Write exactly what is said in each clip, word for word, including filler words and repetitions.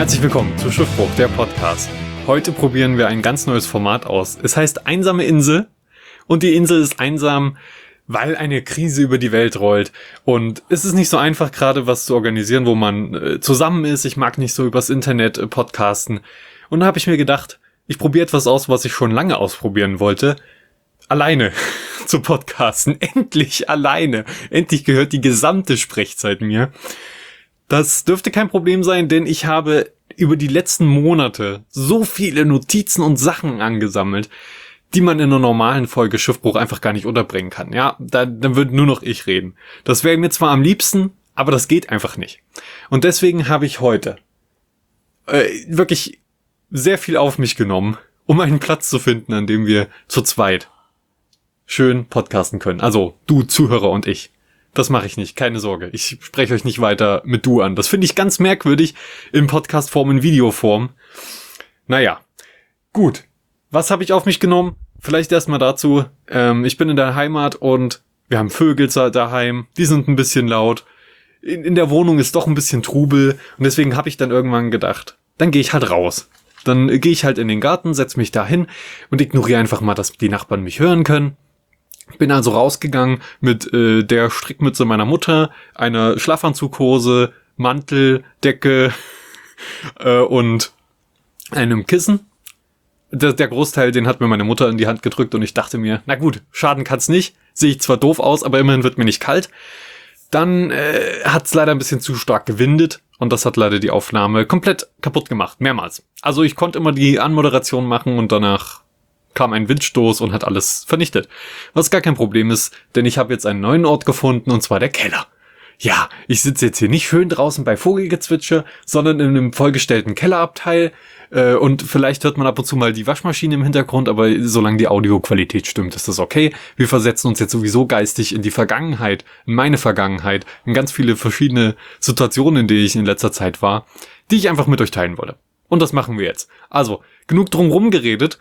Herzlich willkommen zu Schiffbruch, der Podcast. Heute probieren wir ein ganz neues Format aus. Es heißt Einsame Insel und die Insel ist einsam, weil eine Krise über die Welt rollt. Und es ist nicht so einfach, gerade was zu organisieren, wo man äh, zusammen ist. Ich mag nicht so übers Internet äh, podcasten. Und da habe ich mir gedacht, ich probiere etwas aus, was ich schon lange ausprobieren wollte. Alleine zu podcasten. Endlich alleine. Endlich gehört die gesamte Sprechzeit mir. Das dürfte kein Problem sein, denn ich habe über die letzten Monate so viele Notizen und Sachen angesammelt, die man in einer normalen Folge Schiffbruch einfach gar nicht unterbringen kann. Ja, da, dann würde nur noch ich reden. Das wäre mir zwar am liebsten, aber das geht einfach nicht. Und deswegen habe ich heute äh, wirklich sehr viel auf mich genommen, um einen Platz zu finden, an dem wir zu zweit schön podcasten können. Also du Zuhörer und ich. Das mache ich nicht, keine Sorge. Ich spreche euch nicht weiter mit du an. Das finde ich ganz merkwürdig in Podcastform, in Videoform. Naja, gut. Was habe ich auf mich genommen? Vielleicht erstmal dazu. Ähm, ich bin in der Heimat und wir haben Vögel daheim. Die sind ein bisschen laut. In, in der Wohnung ist doch ein bisschen Trubel. Und deswegen habe ich dann irgendwann gedacht, dann gehe ich halt raus. Dann gehe ich halt in den Garten, setze mich da hin und ignoriere einfach mal, dass die Nachbarn mich hören können. Bin also rausgegangen mit äh, der Strickmütze meiner Mutter, einer Schlafanzughose, Mantel, Decke äh, und einem Kissen. Der, der Großteil, den hat mir meine Mutter in die Hand gedrückt und ich dachte mir, na gut, schaden kann's nicht. Sehe ich zwar doof aus, aber immerhin wird mir nicht kalt. Dann äh, hat's leider ein bisschen zu stark gewindet und das hat leider die Aufnahme komplett kaputt gemacht, mehrmals. Also ich konnte immer die Anmoderation machen und danach kam ein Windstoß und hat alles vernichtet. Was gar kein Problem ist, denn ich habe jetzt einen neuen Ort gefunden, und zwar der Keller. Ja, ich sitze jetzt hier nicht schön draußen bei Vogelgezwitscher, sondern in einem vollgestellten Kellerabteil. Äh, und vielleicht hört man ab und zu mal die Waschmaschine im Hintergrund, aber solange die Audioqualität stimmt, ist das okay. Wir versetzen uns jetzt sowieso geistig in die Vergangenheit, in meine Vergangenheit, in ganz viele verschiedene Situationen, in denen ich in letzter Zeit war, die ich einfach mit euch teilen wollte. Und das machen wir jetzt. Also, genug drumherum geredet.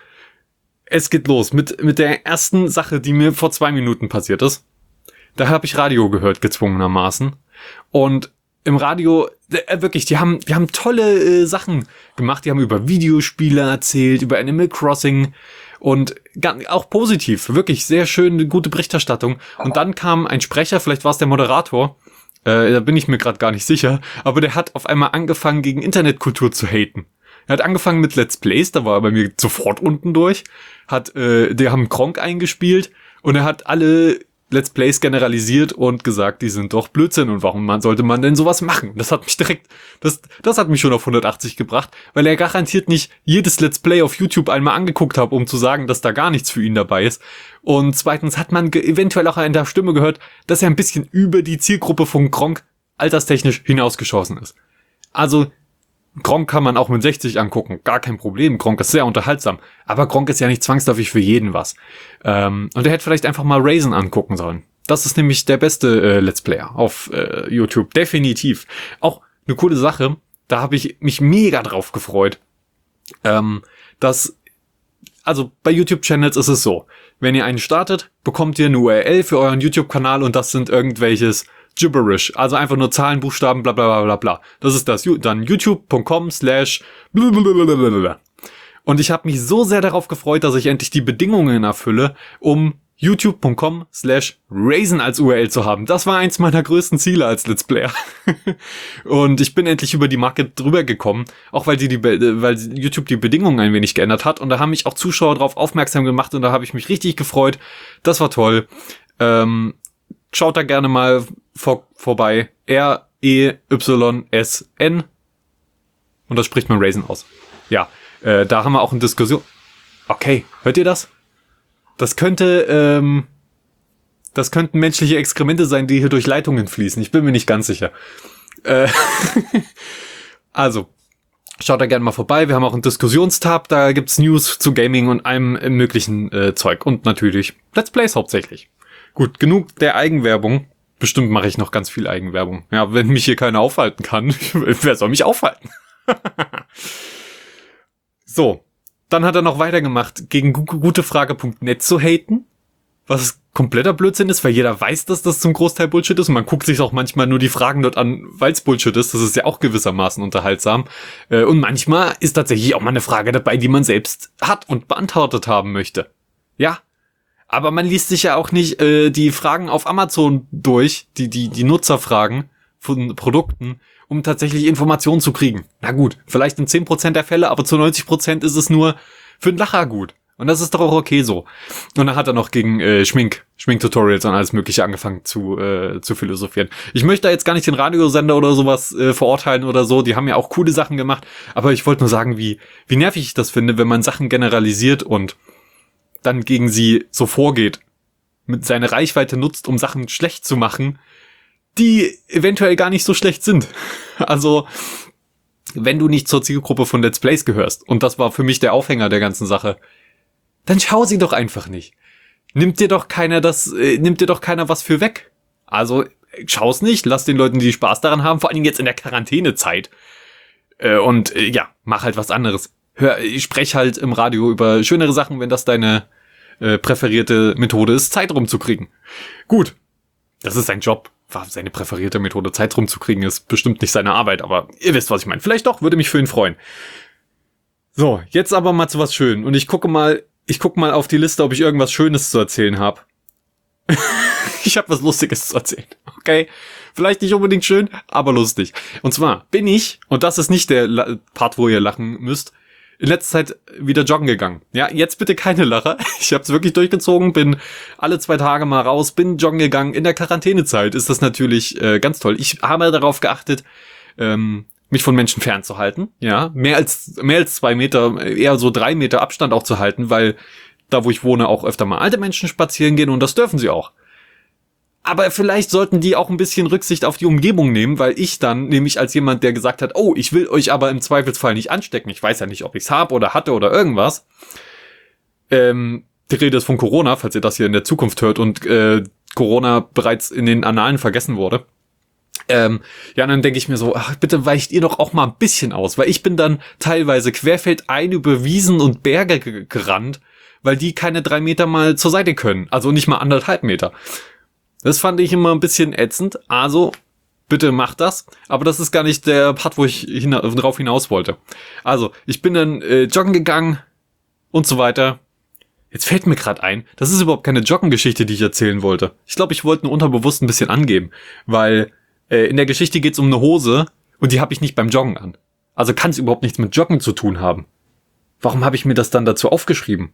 Es geht los mit mit der ersten Sache, die mir vor zwei Minuten passiert ist. Da habe ich Radio gehört, gezwungenermaßen. Und im Radio, äh, wirklich, die haben die haben tolle äh, Sachen gemacht. Die haben über Videospiele erzählt, über Animal Crossing und ganz, auch positiv, wirklich sehr schön, gute Berichterstattung. Und dann kam ein Sprecher, vielleicht war es der Moderator, äh, da bin ich mir gerade gar nicht sicher, aber der hat auf einmal angefangen, gegen Internetkultur zu haten. Er hat angefangen mit Let's Plays, da war er bei mir sofort unten durch, hat, äh, die haben Gronkh eingespielt und er hat alle Let's Plays generalisiert und gesagt, die sind doch Blödsinn und warum man, sollte man denn sowas machen? Das hat mich direkt, das, das hat mich schon auf hundertachtzig gebracht, weil er garantiert nicht jedes Let's Play auf YouTube einmal angeguckt hat, um zu sagen, dass da gar nichts für ihn dabei ist. Und zweitens hat man ge- eventuell auch in der Stimme gehört, dass er ein bisschen über die Zielgruppe von Gronkh alterstechnisch hinausgeschossen ist. Also, Gronkh kann man auch mit sechzig angucken, gar kein Problem. Gronkh ist sehr unterhaltsam, aber Gronkh ist ja nicht zwangsläufig für jeden was. Ähm, und er hätte vielleicht einfach mal Raisin angucken sollen. Das ist nämlich der beste äh, Let's Player auf äh, YouTube, definitiv. Auch eine coole Sache, da habe ich mich mega drauf gefreut, ähm, dass, also bei YouTube-Channels ist es so, wenn ihr einen startet, bekommt ihr eine U R L für euren YouTube-Kanal und das sind irgendwelches Gibberish, also einfach nur Zahlen, Buchstaben, bla bla bla bla bla. Das ist das. Dann youtube punkt com slash blablabla. Und ich habe mich so sehr darauf gefreut, dass ich endlich die Bedingungen erfülle, um youtube punkt com slash Raisin als U R L zu haben. Das war eins meiner größten Ziele als Let's Player. Und ich bin endlich über die Marke drüber gekommen, auch weil die, die weil YouTube die Bedingungen ein wenig geändert hat. Und da haben mich auch Zuschauer darauf aufmerksam gemacht und da habe ich mich richtig gefreut. Das war toll. Ähm, Schaut da gerne mal vor, vorbei. R E Y S N. Und das spricht man Raisin aus. Ja, äh, da haben wir auch eine Diskussion. Okay, hört ihr das? Das könnte, ähm, das könnten menschliche Exkremente sein, die hier durch Leitungen fließen. Ich bin mir nicht ganz sicher. Äh, also, schaut da gerne mal vorbei. Wir haben auch einen Diskussionstab. Da gibt's News zu Gaming und allem möglichen äh, Zeug. Und natürlich Let's Plays hauptsächlich. Gut, genug der Eigenwerbung. Bestimmt mache ich noch ganz viel Eigenwerbung. Ja, wenn mich hier keiner aufhalten kann, wer soll mich aufhalten? So, dann hat er noch weitergemacht, gegen gutefrage punkt net zu haten, was kompletter Blödsinn ist, weil jeder weiß, dass das zum Großteil Bullshit ist und man guckt sich auch manchmal nur die Fragen dort an, weil es Bullshit ist. Das ist ja auch gewissermaßen unterhaltsam. Und manchmal ist tatsächlich auch mal eine Frage dabei, die man selbst hat und beantwortet haben möchte. Ja, aber man liest sich ja auch nicht äh, die Fragen auf Amazon durch, die, die, die Nutzerfragen von Produkten, um tatsächlich Informationen zu kriegen. Na gut, vielleicht in zehn Prozent der Fälle, aber zu neunzig Prozent ist es nur für einen Lacher gut. Und das ist doch auch okay so. Und dann hat er noch gegen äh, Schmink, Schminktutorials und alles Mögliche angefangen zu äh, zu philosophieren. Ich möchte da jetzt gar nicht den Radiosender oder sowas äh, verurteilen oder so. Die haben ja auch coole Sachen gemacht. Aber ich wollte nur sagen, wie wie nervig ich das finde, wenn man Sachen generalisiert und dann gegen sie so vorgeht, mit seine Reichweite nutzt, um Sachen schlecht zu machen, die eventuell gar nicht so schlecht sind. Also, wenn du nicht zur Zielgruppe von Let's Plays gehörst, und das war für mich der Aufhänger der ganzen Sache, dann schau sie doch einfach nicht. Nimmt dir doch keiner das, äh, nimmt dir doch keiner was für weg. Also, schau's nicht, lass den Leuten, die Spaß daran haben, vor allen Dingen jetzt in der Quarantänezeit. Äh, und äh, ja, mach halt was anderes. Hör, ich sprech halt im Radio über schönere Sachen, wenn das deine äh, präferierte Methode ist, Zeit rumzukriegen. Gut, das ist sein Job. War seine präferierte Methode, Zeit rumzukriegen, ist bestimmt nicht seine Arbeit, aber ihr wisst, was ich meine. Vielleicht doch, würde mich für ihn freuen. So, jetzt aber mal zu was Schönem. Und ich gucke mal, ich gucke mal auf die Liste, ob ich irgendwas Schönes zu erzählen habe. Ich habe was Lustiges zu erzählen. Okay, vielleicht nicht unbedingt schön, aber lustig. Und zwar bin ich, und das ist nicht der La- Part, wo ihr lachen müsst, in letzter Zeit wieder joggen gegangen. Ja, jetzt bitte keine Lacher. Ich habe es wirklich durchgezogen, bin alle zwei Tage mal raus, bin joggen gegangen. In der Quarantänezeit ist das natürlich äh, ganz toll. Ich habe darauf geachtet, ähm, mich von Menschen fernzuhalten. Ja, mehr als mehr als zwei Meter, eher so drei Meter Abstand auch zu halten, weil da, wo ich wohne, auch öfter mal alte Menschen spazieren gehen und das dürfen sie auch. Aber vielleicht sollten die auch ein bisschen Rücksicht auf die Umgebung nehmen, weil ich dann, nämlich als jemand, der gesagt hat, oh, ich will euch aber im Zweifelsfall nicht anstecken, ich weiß ja nicht, ob ich's hab oder hatte oder irgendwas, ähm, die Rede ist von Corona, falls ihr das hier in der Zukunft hört und äh, Corona bereits in den Annalen vergessen wurde, ähm, ja, dann denke ich mir so, ach, bitte weicht ihr doch auch mal ein bisschen aus, weil ich bin dann teilweise querfeldein über Wiesen und Berge g- gerannt, weil die keine drei Meter mal zur Seite können, also nicht mal anderthalb Meter. Das fand ich immer ein bisschen ätzend, also bitte macht das, aber das ist gar nicht der Part, wo ich hina- drauf hinaus wollte. Also, ich bin dann äh, joggen gegangen und so weiter. Jetzt fällt mir gerade ein, das ist überhaupt keine Joggengeschichte, die ich erzählen wollte. Ich glaube, ich wollte nur unterbewusst ein bisschen angeben, weil äh, in der Geschichte geht es um eine Hose und die habe ich nicht beim Joggen an. Also kann es überhaupt nichts mit Joggen zu tun haben. Warum habe ich mir das dann dazu aufgeschrieben?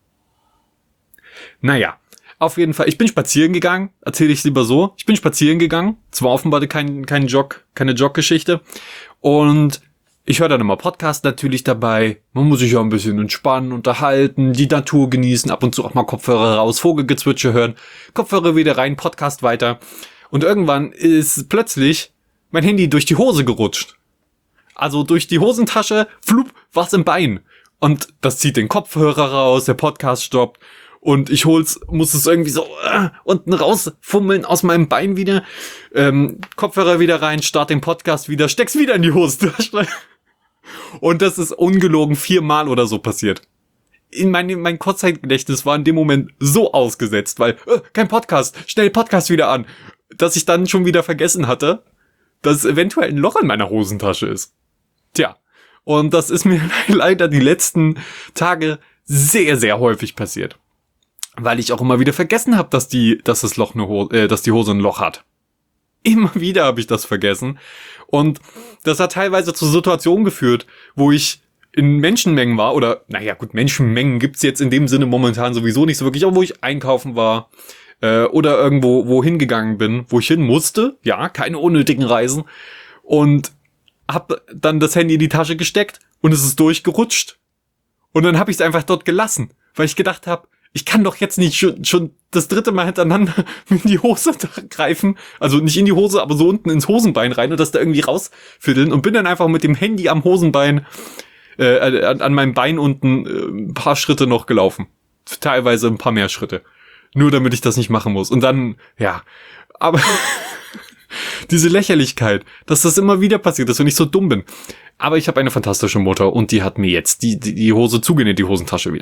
Naja. Auf jeden Fall, ich bin spazieren gegangen, erzähle ich lieber so. Ich bin spazieren gegangen, zwar offenbar kein, kein Jog, keine Joggeschichte. Und ich höre dann immer Podcast natürlich dabei. Man muss sich ja ein bisschen entspannen, unterhalten, die Natur genießen, ab und zu auch mal Kopfhörer raus, Vogelgezwitscher hören, Kopfhörer wieder rein, Podcast weiter. Und irgendwann ist plötzlich mein Handy durch die Hose gerutscht. Also durch die Hosentasche, flup, war's im Bein. Und das zieht den Kopfhörer raus, der Podcast stoppt. Und ich hol's, muss es irgendwie so äh, unten rausfummeln aus meinem Bein wieder. Ähm, Kopfhörer wieder rein, start den Podcast wieder, steck's wieder in die Hosentasche. Und das ist ungelogen viermal oder so passiert. In mein, mein Kurzzeitgedächtnis war in dem Moment so ausgesetzt, weil, äh, kein Podcast, schnell Podcast wieder an, dass ich dann schon wieder vergessen hatte, dass eventuell ein Loch in meiner Hosentasche ist. Tja, und das ist mir leider die letzten Tage sehr, sehr häufig passiert. Weil ich auch immer wieder vergessen habe, dass die, dass das Loch eine Hose, äh, dass die Hose ein Loch hat. Immer wieder habe ich das vergessen. Und das hat teilweise zu Situationen geführt, wo ich in Menschenmengen war, oder, naja gut, Menschenmengen gibt's jetzt in dem Sinne momentan sowieso nicht so wirklich, aber wo ich einkaufen war, äh, oder irgendwo wohin gegangen bin, wo ich hin musste, ja, keine unnötigen Reisen, und hab dann das Handy in die Tasche gesteckt und es ist durchgerutscht. Und dann habe ich es einfach dort gelassen, weil ich gedacht habe, ich kann doch jetzt nicht schon, schon das dritte Mal hintereinander in die Hose greifen, also nicht in die Hose, aber so unten ins Hosenbein rein und das da irgendwie rausfiddeln, und bin dann einfach mit dem Handy am Hosenbein, äh, an, an meinem Bein unten äh, ein paar Schritte noch gelaufen. Teilweise ein paar mehr Schritte. Nur damit ich das nicht machen muss. Und dann, ja, aber diese Lächerlichkeit, dass das immer wieder passiert ist und ich so dumm bin. Aber ich habe eine fantastische Mutter und die hat mir jetzt die, die, die Hose zugenäht, die Hosentasche wieder.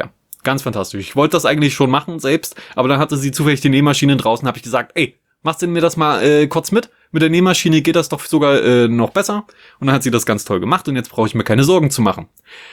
Ganz fantastisch. Ich wollte das eigentlich schon machen selbst, aber dann hatte sie zufällig die Nähmaschine draußen, habe ich gesagt, ey, machst du mir das mal äh, kurz mit? Mit der Nähmaschine geht das doch sogar äh, noch besser. Und dann hat sie das ganz toll gemacht und jetzt brauche ich mir keine Sorgen zu machen.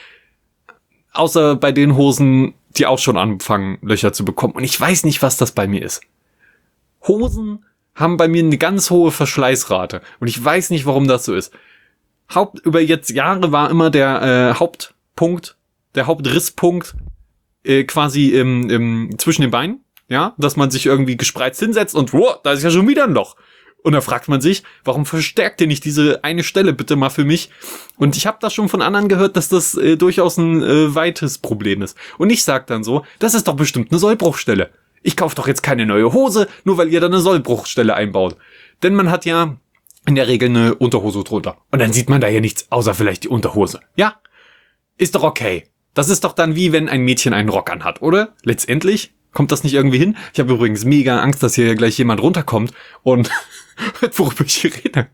Außer bei den Hosen, die auch schon anfangen, Löcher zu bekommen. Und ich weiß nicht, was das bei mir ist. Hosen haben bei mir eine ganz hohe Verschleißrate. Und ich weiß nicht, warum das so ist. Haupt, über jetzt Jahre war immer der äh, Hauptpunkt, der Hauptrisspunkt, Äh, quasi im, im, zwischen den Beinen, ja, dass man sich irgendwie gespreizt hinsetzt und wow, da ist ja schon wieder ein Loch. Und da fragt man sich, warum verstärkt ihr nicht diese eine Stelle bitte mal für mich? Und ich habe das schon von anderen gehört, dass das äh, durchaus ein äh, weites Problem ist. Und ich sag dann so, das ist doch bestimmt eine Sollbruchstelle. Ich kaufe doch jetzt keine neue Hose, nur weil ihr da eine Sollbruchstelle einbaut. Denn man hat ja in der Regel eine Unterhose drunter. Und dann sieht man da ja nichts, außer vielleicht die Unterhose. Ja, ist doch okay. Das ist doch dann wie wenn ein Mädchen einen Rock anhat, oder? Letztendlich kommt das nicht irgendwie hin. Ich habe übrigens mega Angst, dass hier gleich jemand runterkommt und worüber ich hier rede.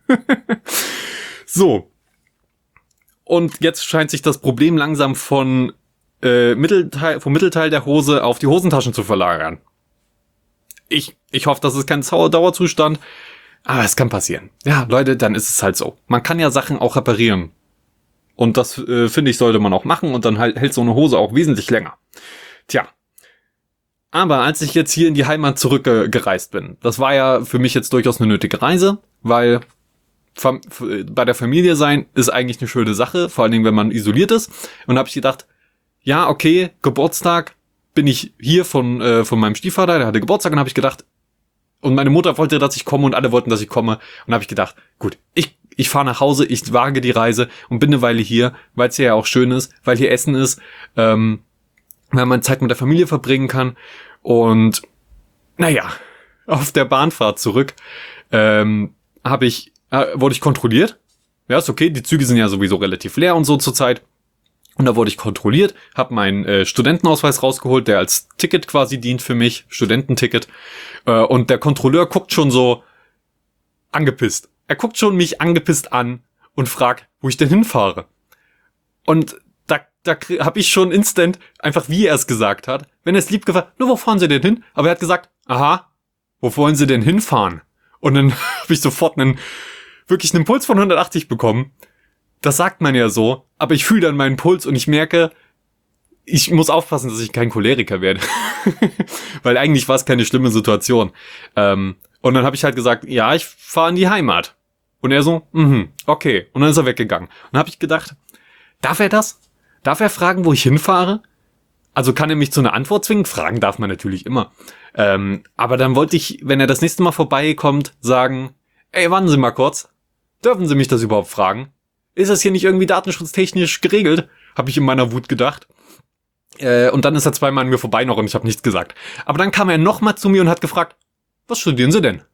So. Und jetzt scheint sich das Problem langsam von äh, Mittelteil, vom Mittelteil der Hose auf die Hosentaschen zu verlagern. Ich, ich hoffe, das ist kein Dauerzustand, aber es kann passieren. Ja, Leute, dann ist es halt so. Man kann ja Sachen auch reparieren. Und das, äh, finde ich, sollte man auch machen. Und dann halt, hält so eine Hose auch wesentlich länger. Tja. Aber als ich jetzt hier in die Heimat zurückgereist bin, das war ja für mich jetzt durchaus eine nötige Reise, weil fam- bei der Familie sein ist eigentlich eine schöne Sache, vor allen Dingen, wenn man isoliert ist. Und da habe ich gedacht, ja, okay, Geburtstag bin ich hier von äh, von meinem Stiefvater, der hatte Geburtstag, und habe ich gedacht, und meine Mutter wollte, dass ich komme und alle wollten, dass ich komme. Und habe ich gedacht, gut, ich ich fahre nach Hause, ich wage die Reise und bin eine Weile hier, weil es hier ja auch schön ist, weil hier Essen ist, ähm, weil man Zeit mit der Familie verbringen kann. Und naja, auf der Bahnfahrt zurück ähm, habe ich äh, wurde ich kontrolliert. Ja, ist okay, die Züge sind ja sowieso relativ leer und so zurzeit. Und da wurde ich kontrolliert, habe meinen äh, Studentenausweis rausgeholt, der als Ticket quasi dient für mich, Studententicket. Äh, und der Kontrolleur guckt schon so angepisst. Er guckt schon mich angepisst an und fragt, wo ich denn hinfahre. Und da, da habe ich schon instant, einfach wie er es gesagt hat, wenn er es lieb gefragt, nur wo fahren Sie denn hin? Aber er hat gesagt, aha, wo wollen Sie denn hinfahren? Und dann habe ich sofort einen, wirklich einen Puls von hundertachtzig bekommen. Das sagt man ja so, aber ich fühle dann meinen Puls und ich merke, ich muss aufpassen, dass ich kein Choleriker werde. Weil eigentlich war es keine schlimme Situation. Ähm, und dann habe ich halt gesagt, ja, ich fahre in die Heimat. Und er so, mhm, okay. Und dann ist er weggegangen. Und dann habe ich gedacht, darf er das? Darf er fragen, wo ich hinfahre? Also kann er mich zu einer Antwort zwingen? Fragen darf man natürlich immer. Ähm, aber dann wollte ich, wenn er das nächste Mal vorbeikommt, sagen, ey, warten Sie mal kurz. Dürfen Sie mich das überhaupt fragen? Ist das hier nicht irgendwie datenschutztechnisch geregelt? Habe ich in meiner Wut gedacht. Äh, und dann ist er zweimal an mir vorbei noch und ich habe nichts gesagt. Aber dann kam er nochmal zu mir und hat gefragt, was studieren Sie denn?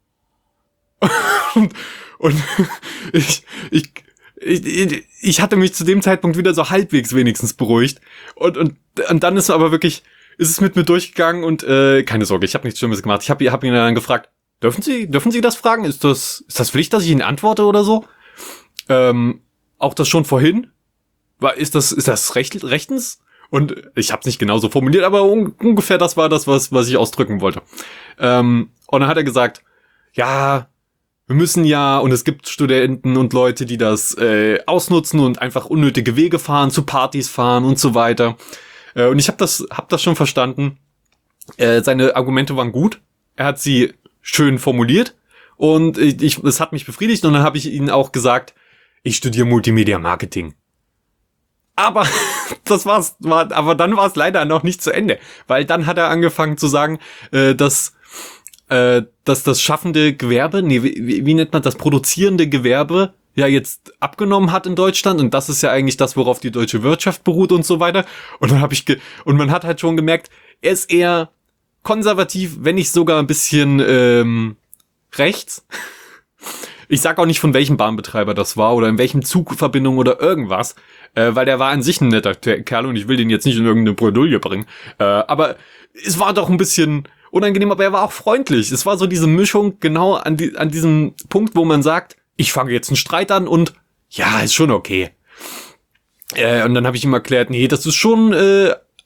und und ich, ich, ich, ich hatte mich zu dem Zeitpunkt wieder so halbwegs wenigstens beruhigt. Und, und, und dann ist aber wirklich, ist es mit mir durchgegangen und äh, keine Sorge, ich habe nichts Schlimmes gemacht. Ich habe hab ihn dann gefragt, dürfen Sie, dürfen Sie das fragen? Ist das, ist das Pflicht, dass ich Ihnen antworte oder so? Ähm, auch das schon vorhin? War, ist das, ist das recht, rechtens? Und ich habe es nicht genau so formuliert, aber un- ungefähr das war das, was, was ich ausdrücken wollte. Ähm, und dann hat er gesagt, ja, wir müssen ja, und es gibt Studenten und Leute, die das äh, ausnutzen und einfach unnötige Wege fahren, zu Partys fahren und so weiter. Äh, und ich habe das, hab das schon verstanden. Äh, seine Argumente waren gut. Er hat sie schön formuliert und ich, ich, es hat mich befriedigt. Und dann habe ich ihnen auch gesagt, ich studiere Multimedia Marketing. Aber das war's, war, aber dann war es leider noch nicht zu Ende, weil dann hat er angefangen zu sagen, äh, dass äh, dass das schaffende Gewerbe, nee, wie, wie nennt man das, produzierende Gewerbe ja jetzt abgenommen hat in Deutschland und das ist ja eigentlich das, worauf die deutsche Wirtschaft beruht und so weiter. Und dann habe ich ge- und man hat halt schon gemerkt, er ist eher konservativ, wenn nicht sogar ein bisschen ähm, rechts. Ich sag auch nicht, von welchem Bahnbetreiber das war oder in welchem Zugverbindung oder irgendwas, äh, weil der war an sich ein netter Kerl und ich will den jetzt nicht in irgendeine Bredouille bringen. Äh, aber es war doch ein bisschen unangenehm, aber er war auch freundlich. Es war so diese Mischung genau an, die, an diesem Punkt, wo man sagt, ich fange jetzt einen Streit an und ja, ist schon okay. Äh, und dann habe ich ihm erklärt, nee, das ist schon äh,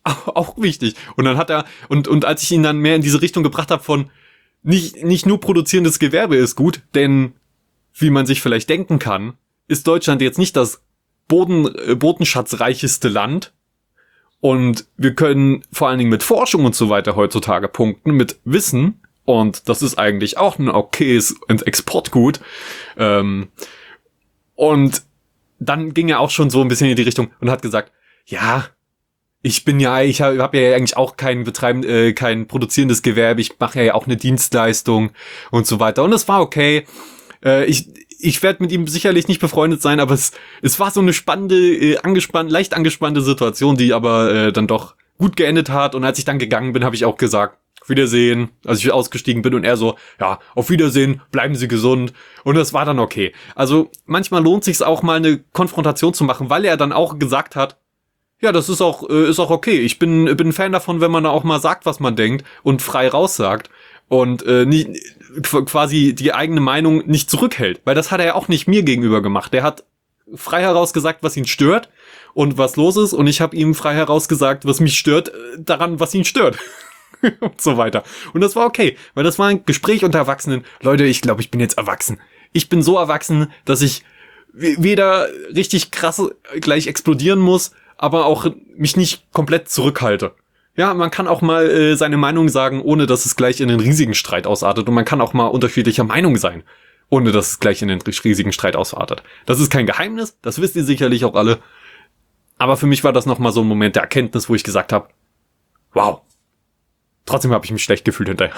auch wichtig. Und dann hat er, und, und als ich ihn dann mehr in diese Richtung gebracht habe von, nicht, nicht nur produzierendes Gewerbe ist gut, denn, wie man sich vielleicht denken kann, ist Deutschland jetzt nicht das Boden, äh, bodenschatzreicheste Land. Und wir können vor allen Dingen mit Forschung und so weiter heutzutage punkten, mit Wissen. Und das ist eigentlich auch ein okayes Exportgut. Ähm, und dann ging er auch schon so ein bisschen in die Richtung und hat gesagt, ja, ich bin ja, ich habe hab ja eigentlich auch kein Betreiben, äh, kein produzierendes Gewerbe, ich mache ja auch eine Dienstleistung und so weiter. Und es war okay. Äh, ich ich werde mit ihm sicherlich nicht befreundet sein, aber es es war so eine spannende, äh, angespannt, leicht angespannte Situation, die aber äh, dann doch gut geendet hat. Und als ich dann gegangen bin, habe ich auch gesagt, auf Wiedersehen, als ich ausgestiegen bin und er so, ja, auf Wiedersehen, bleiben Sie gesund. Und das war dann okay. Also manchmal lohnt sich's auch mal eine Konfrontation zu machen, weil er dann auch gesagt hat, ja, das ist auch äh, ist auch okay. Ich bin bin ein Fan davon, wenn man da auch mal sagt, was man denkt und frei raussagt und äh, nicht quasi die eigene Meinung nicht zurückhält, weil das hat er ja auch nicht mir gegenüber gemacht. Der hat frei heraus gesagt, was ihn stört und was los ist, und ich habe ihm frei heraus gesagt, was mich stört, daran, was ihn stört. Und so weiter. Und das war okay, weil das war ein Gespräch unter Erwachsenen. Leute, ich glaube, ich bin jetzt erwachsen. Ich bin so erwachsen, dass ich weder richtig krass gleich explodieren muss, aber auch mich nicht komplett zurückhalte. Ja, man kann auch mal äh, seine Meinung sagen, ohne dass es gleich in einen riesigen Streit ausartet. Und man kann auch mal unterschiedlicher Meinung sein, ohne dass es gleich in einen riesigen Streit ausartet. Das ist kein Geheimnis, das wisst ihr sicherlich auch alle. Aber für mich war das nochmal so ein Moment der Erkenntnis, wo ich gesagt habe, wow, trotzdem habe ich mich schlecht gefühlt hinterher.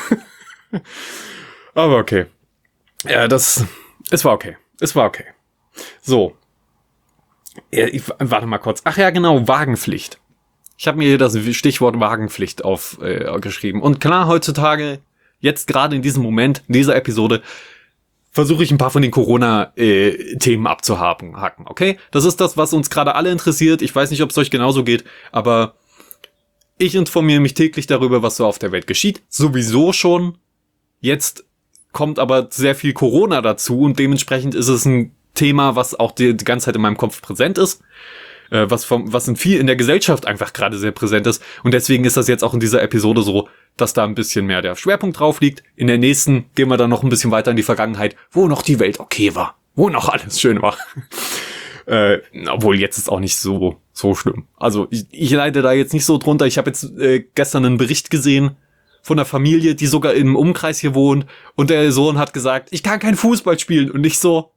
Aber okay. Ja, das, es war okay. Es war okay. So. Ja, ich, warte mal kurz. Ach ja, genau, Wagenpflicht. Ich habe mir hier das Stichwort Wagenpflicht aufgeschrieben. Äh, Und klar, heutzutage, jetzt gerade in diesem Moment, in dieser Episode, versuche ich ein paar von den Corona-Themen äh, abzuhaken, haken, okay? Das ist das, was uns gerade alle interessiert. Ich weiß nicht, ob es euch genauso geht, aber ich informiere mich täglich darüber, was so auf der Welt geschieht. Sowieso schon. Jetzt kommt aber sehr viel Corona dazu und dementsprechend ist es ein Thema, was auch die, die ganze Zeit in meinem Kopf präsent ist. Äh, was vom, was in viel in der Gesellschaft einfach gerade sehr präsent ist. Und deswegen ist das jetzt auch in dieser Episode so, dass da ein bisschen mehr der Schwerpunkt drauf liegt. In der nächsten gehen wir dann noch ein bisschen weiter in die Vergangenheit, wo noch die Welt okay war. Wo noch alles schön war. Äh, obwohl, jetzt ist auch nicht so so schlimm. Also ich, ich leide da jetzt nicht so drunter. Ich habe jetzt äh, gestern einen Bericht gesehen von einer Familie, die sogar im Umkreis hier wohnt. Und der Sohn hat gesagt, ich kann kein Fußball spielen. Und ich so,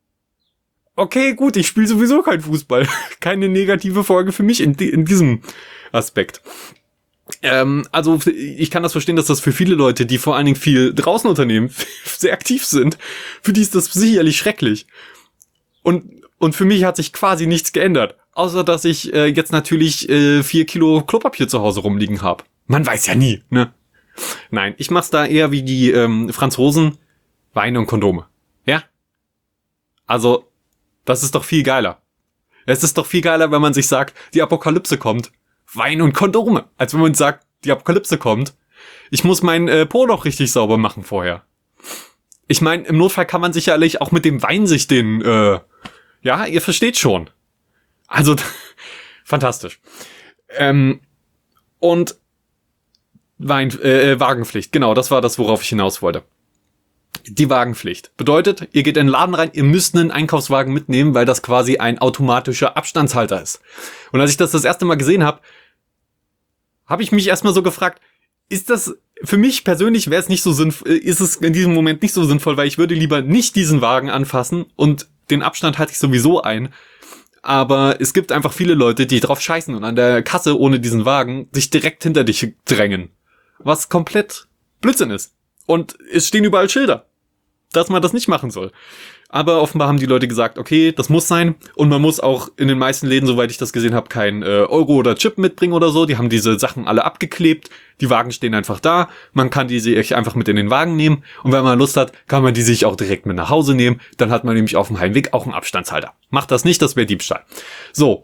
okay, gut, ich spiele sowieso kein Fußball. Keine negative Folge für mich in, in diesem Aspekt. Ähm, also ich kann das verstehen, dass das für viele Leute, die vor allen Dingen viel draußen unternehmen, sehr aktiv sind, für die ist das sicherlich schrecklich. Und und für mich hat sich quasi nichts geändert. Außer, dass ich äh, jetzt natürlich äh, vier Kilo Klopapier zu Hause rumliegen habe. Man weiß ja nie, ne? Nein, ich mach's da eher wie die ähm, Franzosen, Wein und Kondome. Ja? Also, das ist doch viel geiler. Es ist doch viel geiler, wenn man sich sagt, die Apokalypse kommt. Wein und Kondome. Als wenn man sagt, die Apokalypse kommt. Ich muss mein äh, Po noch richtig sauber machen vorher. Ich meine, im Notfall kann man sicherlich auch mit dem Wein sich den... Äh, ja, ihr versteht schon. Also, fantastisch. Ähm, und Wein, äh, Wagenpflicht, genau, das war das, worauf ich hinaus wollte. Die Wagenpflicht bedeutet, ihr geht in den Laden rein, ihr müsst einen Einkaufswagen mitnehmen, weil das quasi ein automatischer Abstandshalter ist. Und als ich das das erste Mal gesehen habe, habe ich mich erstmal so gefragt, ist das, für mich persönlich wäre es nicht so sinnvoll, ist es in diesem Moment nicht so sinnvoll, weil ich würde lieber nicht diesen Wagen anfassen und den Abstand halte ich sowieso ein. Aber es gibt einfach viele Leute, die drauf scheißen und an der Kasse ohne diesen Wagen sich direkt hinter dich drängen. Was komplett Blödsinn ist. Und es stehen überall Schilder, dass man das nicht machen soll. Aber offenbar haben die Leute gesagt, okay, das muss sein. Und man muss auch in den meisten Läden, soweit ich das gesehen habe, kein äh, Euro oder Chip mitbringen oder so. Die haben diese Sachen alle abgeklebt. Die Wagen stehen einfach da. Man kann die sich einfach mit in den Wagen nehmen. Und wenn man Lust hat, kann man die sich auch direkt mit nach Hause nehmen. Dann hat man nämlich auf dem Heimweg auch einen Abstandshalter. Macht das nicht, das wäre Diebstahl. So.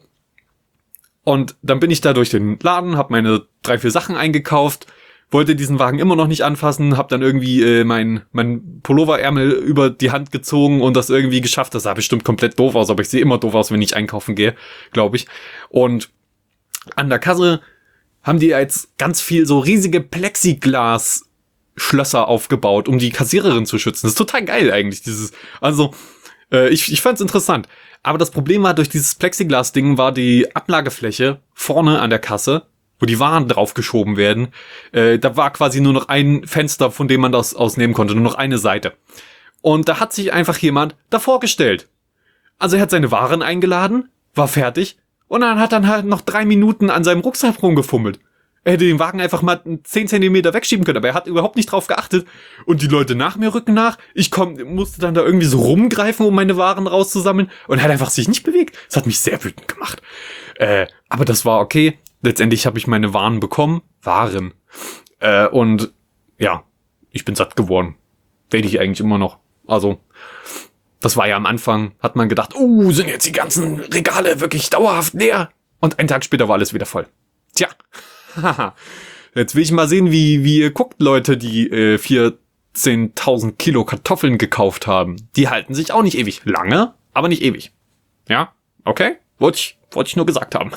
Und dann bin ich da durch den Laden, habe meine drei, vier Sachen eingekauft, wollte diesen Wagen immer noch nicht anfassen, hab dann irgendwie äh, mein mein Pulloverärmel über die Hand gezogen und das irgendwie geschafft. Das sah bestimmt komplett doof aus, aber ich sehe immer doof aus, wenn ich einkaufen gehe, glaube ich. Und an der Kasse haben die jetzt ganz viel so riesige Plexiglas-Schlösser aufgebaut, um die Kassiererin zu schützen. Das ist total geil eigentlich, dieses, also, äh, ich, ich fand's interessant. Aber das Problem war, durch dieses Plexiglas-Ding war die Ablagefläche vorne an der Kasse, wo die Waren draufgeschoben werden, äh, da war quasi nur noch ein Fenster, von dem man das ausnehmen konnte, nur noch eine Seite. Und da hat sich einfach jemand davor gestellt. Also er hat seine Waren eingeladen, war fertig, und dann hat dann halt noch drei Minuten an seinem Rucksack rumgefummelt. Er hätte den Wagen einfach mal zehn Zentimeter wegschieben können, aber er hat überhaupt nicht drauf geachtet. Und die Leute nach mir rücken nach. Ich komm, musste dann da irgendwie so rumgreifen, um meine Waren rauszusammeln. Und er hat einfach sich nicht bewegt. Das hat mich sehr wütend gemacht. Äh, aber das war okay. Letztendlich habe ich meine Waren bekommen. Waren. Äh, und ja, ich bin satt geworden. Werde ich eigentlich immer noch. Also, das war ja am Anfang, hat man gedacht, uh, sind jetzt die ganzen Regale wirklich dauerhaft leer. Und einen Tag später war alles wieder voll. Tja. Haha, jetzt will ich mal sehen, wie, wie ihr guckt, Leute, die äh, vierzehntausend Kilo Kartoffeln gekauft haben. Die halten sich auch nicht ewig. Lange, aber nicht ewig. Ja, okay? Wollte ich, wollte ich nur gesagt haben.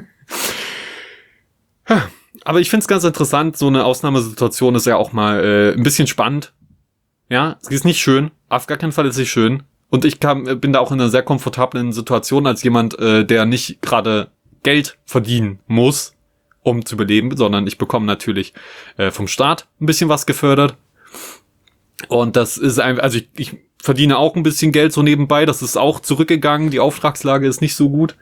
Aber ich find's ganz interessant, so eine Ausnahmesituation ist ja auch mal äh, ein bisschen spannend. Ja, es ist nicht schön. Auf gar keinen Fall ist es schön. Und ich kam, bin da auch in einer sehr komfortablen Situation als jemand, äh, der nicht gerade Geld verdienen muss, um zu überleben, sondern ich bekomme natürlich äh, vom Staat ein bisschen was gefördert. Und das ist einfach, also ich, ich verdiene auch ein bisschen Geld so nebenbei, das ist auch zurückgegangen, die Auftragslage ist nicht so gut.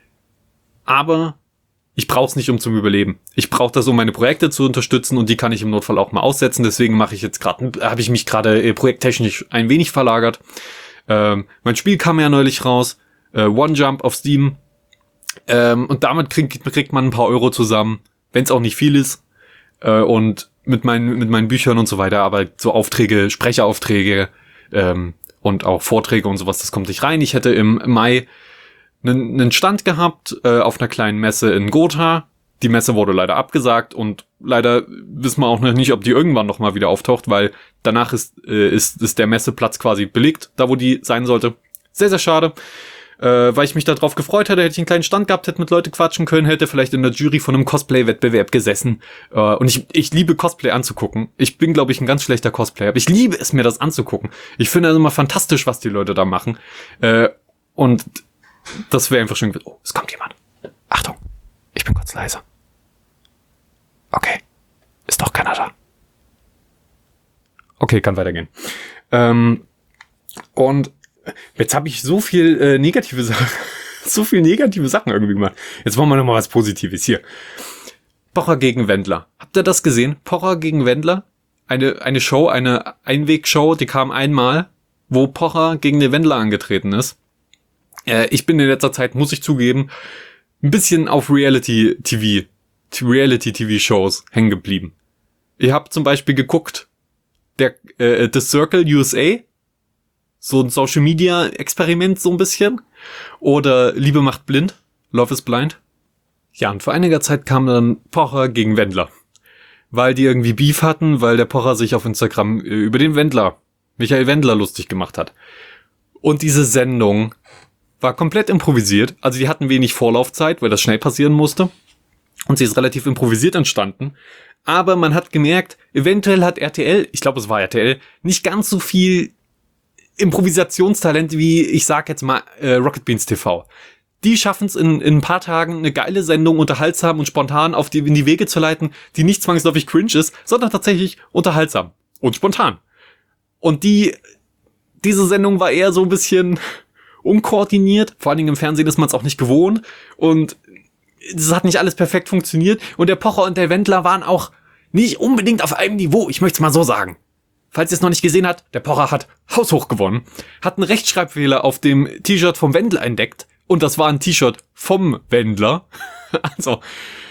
Aber ich brauche es nicht, um zu überleben. Ich brauche das, um meine Projekte zu unterstützen, und die kann ich im Notfall auch mal aussetzen. Deswegen mache ich jetzt gerade, habe ich mich gerade äh, projekttechnisch ein wenig verlagert. Ähm, mein Spiel kam ja neulich raus, äh, One Jump auf Steam. Ähm, und damit kriegt, kriegt man ein paar Euro zusammen, wenn es auch nicht viel ist. Äh, und mit meinen, mit meinen Büchern und so weiter, aber so Aufträge, Sprecheraufträge ähm, und auch Vorträge und sowas, das kommt nicht rein. Ich hätte im Mai einen, einen Stand gehabt äh, auf einer kleinen Messe in Gotha. Die Messe wurde leider abgesagt, und leider wissen wir auch noch nicht, ob die irgendwann noch mal wieder auftaucht, weil danach ist, äh, ist, ist der Messeplatz quasi belegt, da wo die sein sollte. Sehr, sehr schade. Äh, weil ich mich darauf gefreut hätte, hätte ich einen kleinen Stand gehabt, hätte mit Leuten quatschen können, hätte vielleicht in der Jury von einem Cosplay-Wettbewerb gesessen. Äh, und ich, ich liebe Cosplay anzugucken. Ich bin, glaube ich, ein ganz schlechter Cosplayer, aber ich liebe es, mir das anzugucken. Ich finde das immer fantastisch, was die Leute da machen. Äh, und das wäre einfach schön. Oh, es kommt jemand. Achtung, ich bin kurz leise. Okay, ist doch keiner da. Okay, kann weitergehen. Ähm, und jetzt habe ich so viel äh, negative Sachen, so viel negative Sachen irgendwie gemacht. Jetzt wollen wir noch mal was Positives hier. Pocher gegen Wendler. Habt ihr das gesehen? Pocher gegen Wendler? Eine eine Show, eine Einwegshow, die kam einmal, wo Pocher gegen den Wendler angetreten ist. Äh, ich bin in letzter Zeit, muss ich zugeben, ein bisschen auf Reality-T V, Reality-T V-Shows hängen geblieben. Ich habe zum Beispiel geguckt, der äh, The Circle U S A, so ein Social-Media-Experiment so ein bisschen. Oder Liebe macht blind, Love is blind. Ja, und vor einiger Zeit kam dann Pocher gegen Wendler. Weil die irgendwie Beef hatten, weil der Pocher sich auf Instagram äh, über den Wendler, Michael Wendler, lustig gemacht hat. Und diese Sendung war komplett improvisiert. Also die hatten wenig Vorlaufzeit, weil das schnell passieren musste. Und sie ist relativ improvisiert entstanden. Aber man hat gemerkt, eventuell hat R T L, ich glaube es war R T L, nicht ganz so viel Improvisationstalent wie, ich sag jetzt mal, äh, Rocket Beans T V. Die schaffen es in, in ein paar Tagen, eine geile Sendung unterhaltsam und spontan auf die, in die Wege zu leiten, die nicht zwangsläufig cringe ist, sondern tatsächlich unterhaltsam und spontan. Und die, diese Sendung war eher so ein bisschen unkoordiniert, vor allen Dingen im Fernsehen ist man es auch nicht gewohnt, und es hat nicht alles perfekt funktioniert, und der Pocher und der Wendler waren auch nicht unbedingt auf einem Niveau, ich möchte es mal so sagen. Falls ihr es noch nicht gesehen habt, der Pocher hat haushoch gewonnen, hat einen Rechtschreibfehler auf dem T-Shirt vom Wendler entdeckt, und das war ein T-Shirt vom Wendler. Also,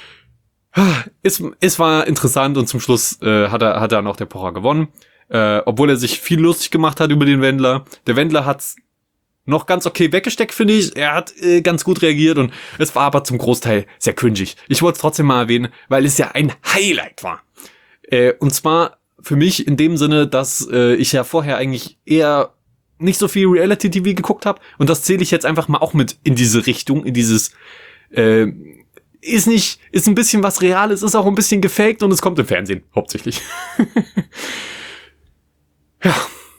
es, es war interessant, und zum Schluss äh, hat er hat er noch der Pocher gewonnen, äh, obwohl er sich viel lustig gemacht hat über den Wendler. Der Wendler hat's noch ganz okay weggesteckt, finde ich. Er hat äh, ganz gut reagiert, und es war aber zum Großteil sehr cringig. Ich wollte es trotzdem mal erwähnen, weil es ja ein Highlight war. Äh, und zwar für mich in dem Sinne, dass äh, ich ja vorher eigentlich eher nicht so viel Reality-T V geguckt habe, und das zähle ich jetzt einfach mal auch mit in diese Richtung, in dieses äh, ist nicht, ist ein bisschen was Reales, ist auch ein bisschen gefaked und es kommt im Fernsehen, hauptsächlich. Ja.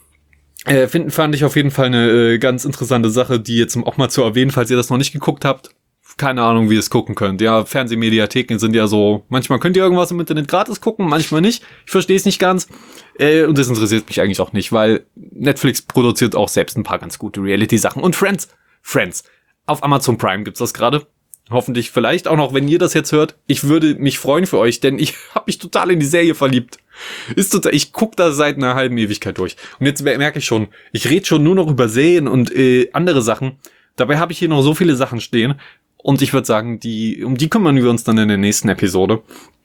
Äh, finden fand ich auf jeden Fall eine äh, ganz interessante Sache, die jetzt auch mal zu erwähnen, falls ihr das noch nicht geguckt habt. Keine Ahnung, wie ihr es gucken könnt. Ja, Fernsehmediatheken sind ja so, manchmal könnt ihr irgendwas im Internet gratis gucken, manchmal nicht. Ich verstehe es nicht ganz. Äh, und das interessiert mich eigentlich auch nicht, weil Netflix produziert auch selbst ein paar ganz gute Reality-Sachen. Und Friends, Friends. Auf Amazon Prime gibt's das gerade. Hoffentlich vielleicht auch noch, wenn ihr das jetzt hört. Ich würde mich freuen für euch, denn ich habe mich total in die Serie verliebt. Ist total, ich guck da seit einer halben Ewigkeit durch. Und jetzt merke ich schon, ich rede schon nur noch über Serien und äh, andere Sachen. Dabei habe ich hier noch so viele Sachen stehen. Und ich würde sagen, die um die kümmern wir uns dann in der nächsten Episode.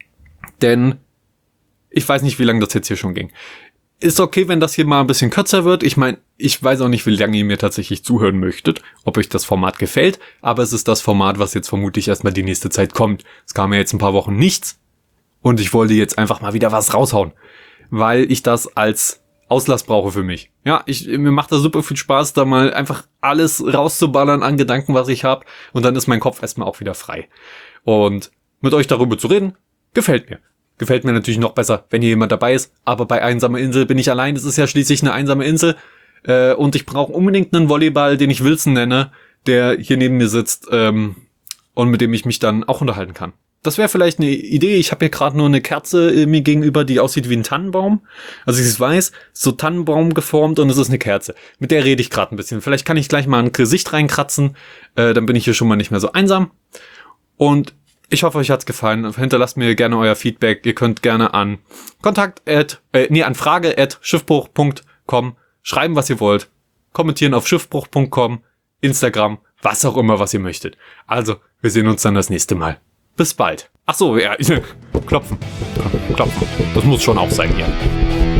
Denn ich weiß nicht, wie lange das jetzt hier schon ging. Ist okay, wenn das hier mal ein bisschen kürzer wird. Ich meine, ich weiß auch nicht, wie lange ihr mir tatsächlich zuhören möchtet, ob euch das Format gefällt. Aber es ist das Format, was jetzt vermutlich erstmal die nächste Zeit kommt. Es kam ja jetzt ein paar Wochen nichts. Und ich wollte jetzt einfach mal wieder was raushauen. Weil ich das als Auslass brauche für mich. Ja, ich, mir macht das super viel Spaß, da mal einfach alles rauszuballern an Gedanken, was ich habe. Und dann ist mein Kopf erstmal auch wieder frei. Und mit euch darüber zu reden, gefällt mir. Gefällt mir natürlich noch besser, wenn hier jemand dabei ist. Aber bei Einsame Insel bin ich allein. Es ist ja schließlich eine einsame Insel. Äh, und ich brauche unbedingt einen Volleyball, den ich Wilson nenne, der hier neben mir sitzt ähm, und mit dem ich mich dann auch unterhalten kann. Das wäre vielleicht eine Idee. Ich habe hier gerade nur eine Kerze äh, mir gegenüber, die aussieht wie ein Tannenbaum. Also ich weiß, so Tannenbaum geformt und es ist eine Kerze. Mit der rede ich gerade ein bisschen. Vielleicht kann ich gleich mal ein Gesicht reinkratzen. Äh, dann bin ich hier schon mal nicht mehr so einsam. Und ich hoffe, euch hat's gefallen. Hinterlasst mir gerne euer Feedback. Ihr könnt gerne an kontakt at, äh, nee, an frage at schiffbruch punkt com schreiben, was ihr wollt. Kommentieren auf schiffbruch punkt com, Instagram, was auch immer, was ihr möchtet. Also, wir sehen uns dann das nächste Mal. Bis bald. Ach so, ja, klopfen. Klopfen. Das muss schon auch sein hier.